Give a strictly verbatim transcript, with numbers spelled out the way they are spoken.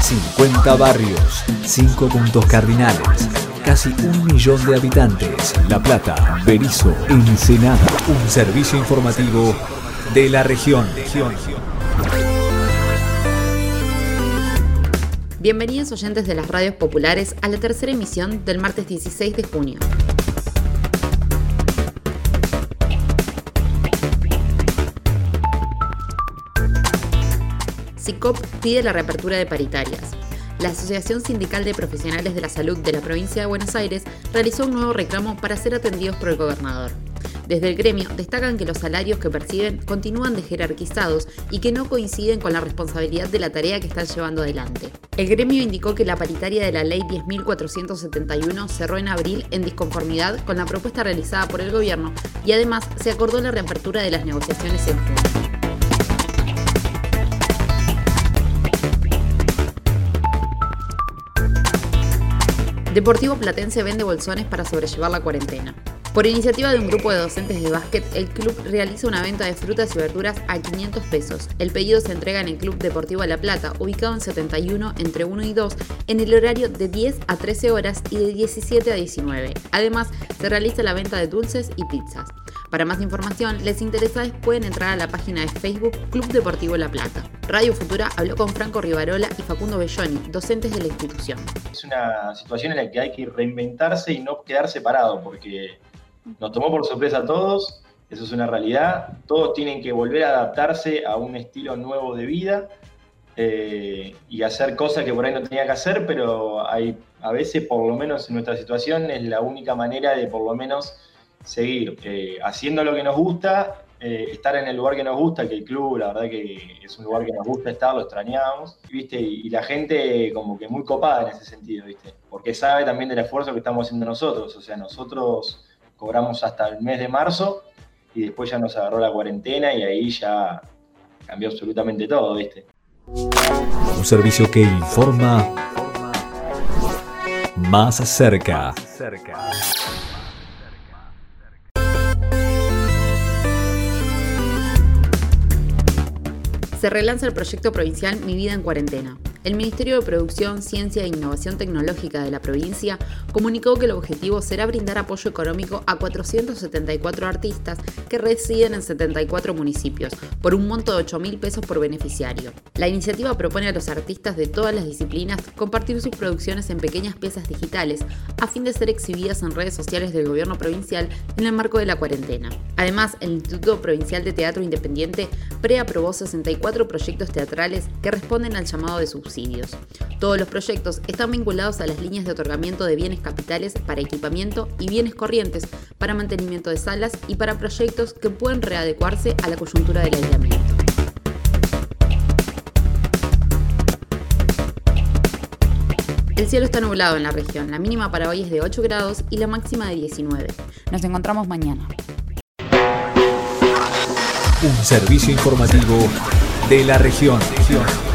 cincuenta barrios, cinco puntos cardinales, casi un millón de habitantes. La Plata, Berisso, Ensenada. Un servicio informativo de la región. Bienvenidos oyentes de las radios populares a la tercera emisión del martes dieciséis de junio. SICOP pide la reapertura de paritarias. La Asociación Sindical de Profesionales de la Salud de la Provincia de Buenos Aires realizó un nuevo reclamo para ser atendidos por el gobernador. Desde el gremio destacan que los salarios que perciben continúan desjerarquizados y que no coinciden con la responsabilidad de la tarea que están llevando adelante. El gremio indicó que la paritaria de la Ley diez mil cuatrocientos setenta y uno cerró en abril en disconformidad con la propuesta realizada por el gobierno y además se acordó la reapertura de las negociaciones en junio. Deportivo Platense vende bolsones para sobrellevar la cuarentena. Por iniciativa de un grupo de docentes de básquet, el club realiza una venta de frutas y verduras a quinientos pesos. El pedido se entrega en el Club Deportivo La Plata, ubicado en setenta y uno entre uno y dos, en el horario de diez a trece horas y de diecisiete a diecinueve. Además, se realiza la venta de dulces y pizzas. Para más información, les interesados pueden entrar a la página de Facebook Club Deportivo La Plata. Radio Futura habló con Franco Rivarola y Facundo Belloni, docentes de la institución. Es una situación en la que hay que reinventarse y no quedarse parado, porque nos tomó por sorpresa a todos, eso es una realidad. Todos tienen que volver a adaptarse a un estilo nuevo de vida eh, y hacer cosas que por ahí no tenía que hacer, pero hay, a veces, por lo menos en nuestra situación, es la única manera de por lo menos seguir eh, haciendo lo que nos gusta, eh, estar en el lugar que nos gusta, que el club, la verdad que es un lugar que nos gusta estar, lo extrañábamos, ¿viste? Y, y la gente como que muy copada en ese sentido, ¿viste? Porque sabe también del esfuerzo que estamos haciendo nosotros, o sea, nosotros cobramos hasta el mes de marzo y después ya nos agarró la cuarentena y ahí ya cambió absolutamente todo, ¿viste? Un servicio que informa más cerca. Se relanza el proyecto provincial Mi Vida en Cuarentena. El Ministerio de Producción, Ciencia e Innovación Tecnológica de la provincia comunicó que el objetivo será brindar apoyo económico a cuatrocientos setenta y cuatro artistas que residen en setenta y cuatro municipios, por un monto de ocho mil pesos por beneficiario. La iniciativa propone a los artistas de todas las disciplinas compartir sus producciones en pequeñas piezas digitales a fin de ser exhibidas en redes sociales del gobierno provincial en el marco de la cuarentena. Además, el Instituto Provincial de Teatro Independiente preaprobó sesenta y cuatro proyectos teatrales que responden al llamado de subsidios. Todos los proyectos están vinculados a las líneas de otorgamiento de bienes capitales para equipamiento y bienes corrientes para mantenimiento de salas y para proyectos que pueden readecuarse a la coyuntura del aislamiento. El cielo está nublado en la región, la mínima para hoy es de ocho grados y la máxima de diecinueve. Nos encontramos mañana. Un servicio informativo de la región.